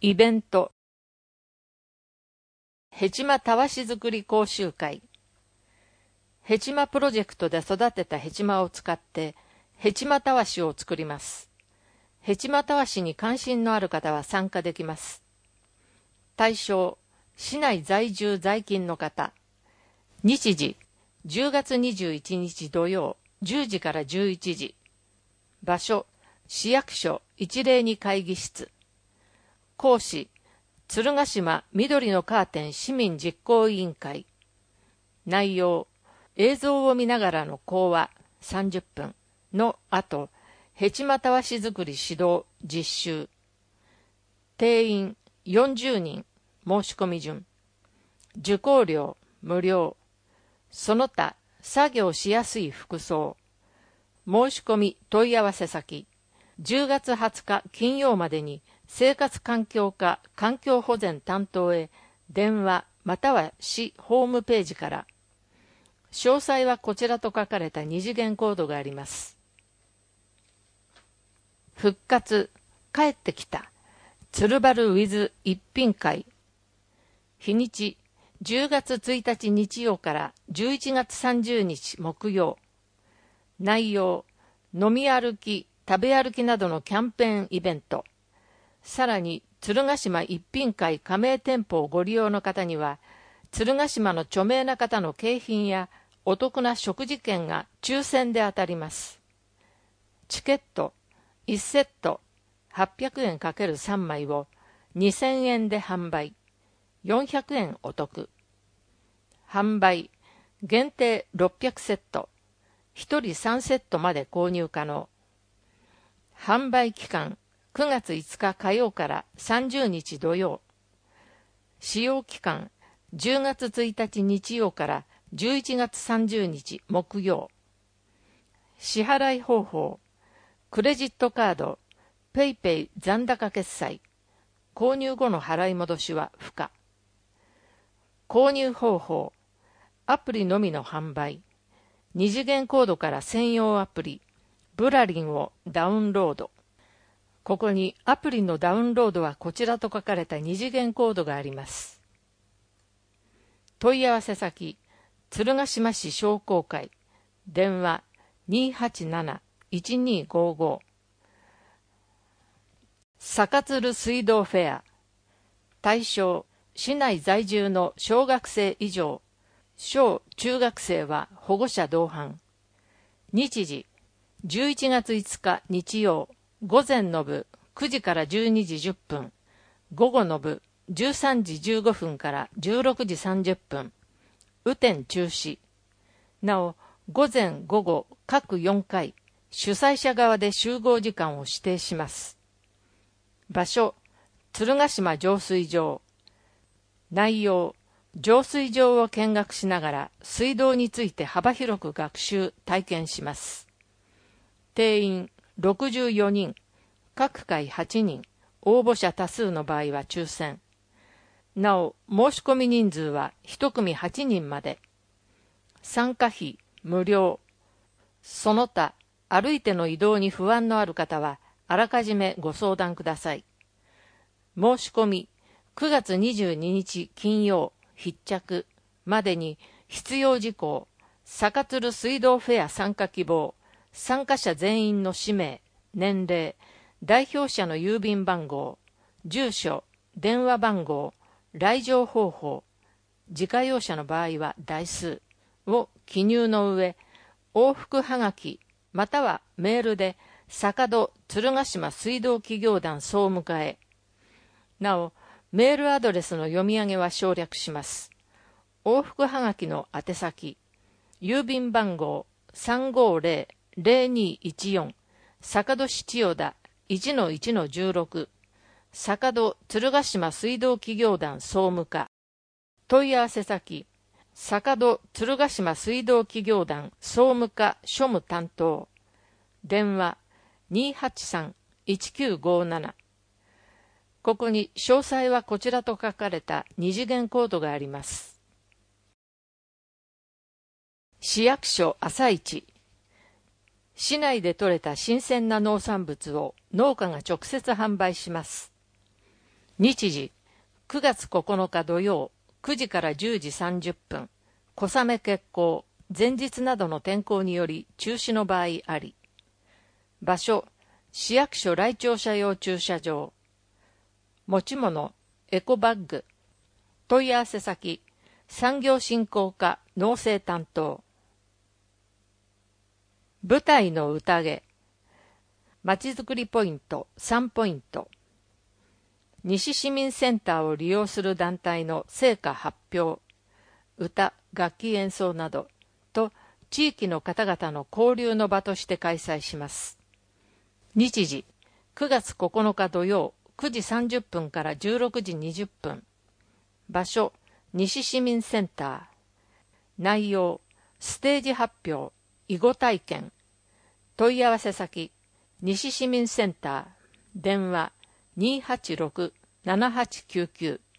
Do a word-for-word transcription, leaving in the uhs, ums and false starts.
イベント。ヘチマたわし作り講習会。ヘチマプロジェクトで育てたヘチマを使ってヘチマたわしを作ります。ヘチマたわしに関心のある方は参加できます。対象、市内在住在勤の方。日時、じゅうがつにじゅういちにち土曜、じゅうじからじゅういちじ。場所、市役所いちまるに会議室。講師、鶴ヶ島緑のカーテン市民実行委員会。内容、映像を見ながらの講話さんじゅっぷんの後、ヘチマたわし作り指導実習。定員よんじゅうにん、申し込み順。受講料無料。その他、作業しやすい服装。申し込み問い合わせ先。じゅうがつはつか金曜までに生活環境課環境保全担当へ電話または市ホームページから。詳細はこちらと書かれた二次元コードがあります。復活、帰ってきた。鶴原ウィズ一品会。日にち、じゅうがつついたち日曜からじゅういちがつさんじゅうにち木曜。内容、飲み歩き、食べ歩きなどのキャンペーンイベント。さらに、鶴ヶ島一品会加盟店舗をご利用の方には、鶴ヶ島の著名な方の景品やお得な食事券が抽選で当たります。チケット、いちセットはっぴゃくえん ×さん 枚をにせんえんで販売。よんひゃくえんお得。販売、限定ろっぴゃくセット。ひとりさんセットまで購入可能。販売期間、くがついつか火曜からさんじゅうにち土曜。使用期間、じゅうがつついたち日曜からじゅういちがつさんじゅうにち木曜。支払い方法、クレジットカード、ペイペイ残高決済。購入後の払い戻しは不可。購入方法、アプリのみの販売。二次元コードから専用アプリ、ブラリンをダウンロード。ここにアプリのダウンロードはこちらと書かれた二次元コードがあります。問い合わせ先、鶴ヶ島市商工会。電話にはちなないちにごご。坂鶴水道フェア。対象、市内在住の小学生以上。小中学生は保護者同伴。日時、じゅういちがついつか日曜、午前の部くじからじゅうにじじゅっぷん、午後の部じゅうさんじじゅうごふんからじゅうろくじさんじゅっぷん、雨天中止。なお、午前午後各よんかい、主催者側で集合時間を指定します。場所、鶴ヶ島浄水場。内容、浄水場を見学しながら水道について幅広く学習・体験します。定員ろくじゅうよにん、各回はちにん、応募者多数の場合は抽選。なお、申し込み人数はいち組はちにんまで。参加費無料。その他、歩いての移動に不安のある方はあらかじめご相談ください。申し込みくがつにじゅうににち金曜必着までに必要事項、坂鶴水道フェア参加希望、参加者全員の氏名、年齢、代表者の郵便番号、住所、電話番号、来場方法、自家用車の場合は台数を記入の上、往復はがきまたはメールで坂戸鶴ヶ島水道企業団総務課へ。なお、メールアドレスの読み上げは省略します。往復はがきの宛先、郵便番号 さんごぜろぜろにいちよん 坂戸市千代田 いちのいちのじゅうろく 坂戸鶴ヶ島水道企業団総務課。問い合わせ先、坂戸鶴ヶ島水道企業団総務課庶務担当。電話にはちさんいちきゅうごなな。ここに詳細はこちらと書かれた二次元コードがあります。市役所朝市。市内で採れた新鮮な農産物を農家が直接販売します。 日時、くがつここのか土曜、くじからじゅうじさんじゅっぷん、小雨決行、前日などの天候により中止の場合あり。場所、市役所来庁者用駐車場。持ち物、エコバッグ。問い合わせ先、産業振興課農政担当。舞台の宴。まちづくりポイントさんポイント。西市民センターを利用する団体の成果発表、歌、楽器演奏などと地域の方々の交流の場として開催します。日時、くがつここのか土曜、くじさんじゅっぷんからじゅうろくじにじゅっぷん。場所、西市民センター。内容、ステージ発表、囲碁体験。問い合わせ先、西市民センター。電話、にーはちろく ななはちきゅうきゅう